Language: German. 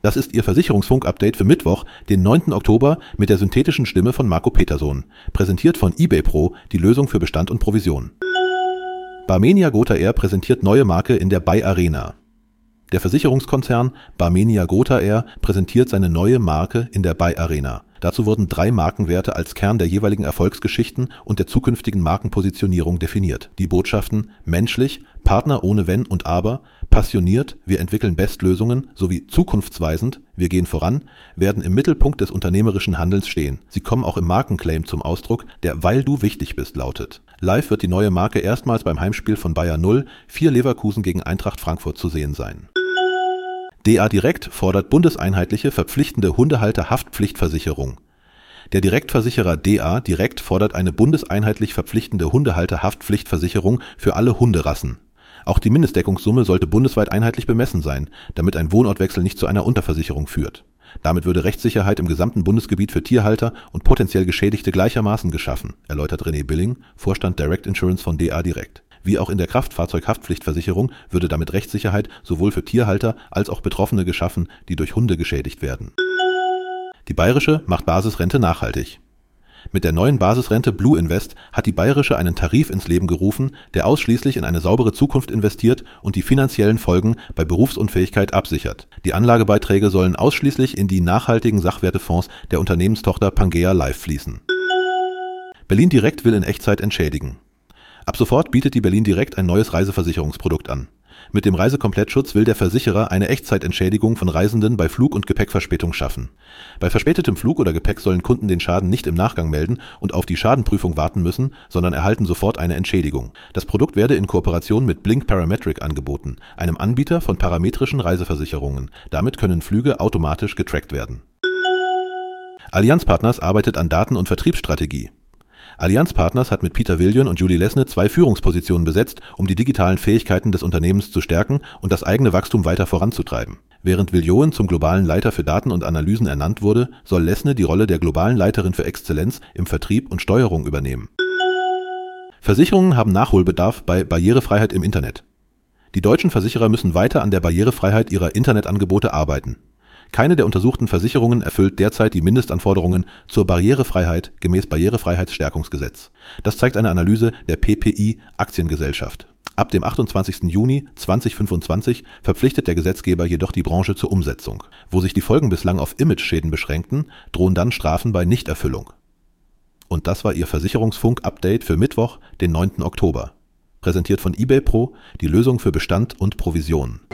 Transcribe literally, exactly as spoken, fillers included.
Das ist Ihr Versicherungsfunk-Update für Mittwoch, den neunten Oktober mit der synthetischen Stimme von Marco Petersohn. Präsentiert von eBay Pro, die Lösung für Bestand und Provision. Barmenia Gotha Air präsentiert neue Marke in der Buy Arena. Der Versicherungskonzern Barmenia Gotha Air präsentiert seine neue Marke in der Buy Arena. Dazu wurden drei Markenwerte als Kern der jeweiligen Erfolgsgeschichten und der zukünftigen Markenpositionierung definiert. Die Botschaften menschlich, Partner ohne Wenn und Aber, passioniert, wir entwickeln Bestlösungen sowie zukunftsweisend, wir gehen voran, werden im Mittelpunkt des unternehmerischen Handelns stehen. Sie kommen auch im Markenclaim zum Ausdruck, der Weil du wichtig bist lautet. Live wird die neue Marke erstmals beim Heimspiel von Bayer null vier Leverkusen gegen Eintracht Frankfurt zu sehen sein. D A Direkt fordert bundeseinheitliche verpflichtende Hundehalterhaftpflichtversicherung. Der Direktversicherer D A Direkt fordert eine bundeseinheitlich verpflichtende Hundehalterhaftpflichtversicherung für alle Hunderassen. Auch die Mindestdeckungssumme sollte bundesweit einheitlich bemessen sein, damit ein Wohnortwechsel nicht zu einer Unterversicherung führt. Damit würde Rechtssicherheit im gesamten Bundesgebiet für Tierhalter und potenziell Geschädigte gleichermaßen geschaffen, erläutert René Billing, Vorstand Direct Insurance von D A Direkt. Wie auch in der Kraftfahrzeughaftpflichtversicherung würde damit Rechtssicherheit sowohl für Tierhalter als auch Betroffene geschaffen, die durch Hunde geschädigt werden. Die Bayerische macht Basisrente nachhaltig. Mit der neuen Basisrente Blue Invest hat die Bayerische einen Tarif ins Leben gerufen, der ausschließlich in eine saubere Zukunft investiert und die finanziellen Folgen bei Berufsunfähigkeit absichert. Die Anlagebeiträge sollen ausschließlich in die nachhaltigen Sachwertefonds der Unternehmenstochter Pangea Life fließen. Berlin Direkt will in Echtzeit entschädigen. Ab sofort bietet die Berlin Direkt ein neues Reiseversicherungsprodukt an. Mit dem Reisekomplettschutz will der Versicherer eine Echtzeitentschädigung von Reisenden bei Flug- und Gepäckverspätung schaffen. Bei verspätetem Flug oder Gepäck sollen Kunden den Schaden nicht im Nachgang melden und auf die Schadenprüfung warten müssen, sondern erhalten sofort eine Entschädigung. Das Produkt werde in Kooperation mit Blink Parametric angeboten, einem Anbieter von parametrischen Reiseversicherungen. Damit können Flüge automatisch getrackt werden. Allianz Partners arbeitet an Daten- und Vertriebsstrategie. Allianz Partners hat mit Peter Viljoen und Julie Lesne zwei Führungspositionen besetzt, um die digitalen Fähigkeiten des Unternehmens zu stärken und das eigene Wachstum weiter voranzutreiben. Während Viljoen zum globalen Leiter für Daten und Analysen ernannt wurde, soll Lesne die Rolle der globalen Leiterin für Exzellenz im Vertrieb und Steuerung übernehmen. Versicherungen haben Nachholbedarf bei Barrierefreiheit im Internet. Die deutschen Versicherer müssen weiter an der Barrierefreiheit ihrer Internetangebote arbeiten. Keine der untersuchten Versicherungen erfüllt derzeit die Mindestanforderungen zur Barrierefreiheit gemäß Barrierefreiheitsstärkungsgesetz. Das zeigt eine Analyse der P P I Aktiengesellschaft. Ab dem achtundzwanzigsten Juni zweitausendfünfundzwanzig verpflichtet der Gesetzgeber jedoch die Branche zur Umsetzung. Wo sich die Folgen bislang auf Image-Schäden beschränkten, drohen dann Strafen bei Nichterfüllung. Und das war Ihr Versicherungsfunk-Update für Mittwoch, den neunten Oktober. Präsentiert von eBay Pro, die Lösung für Bestand und Provision.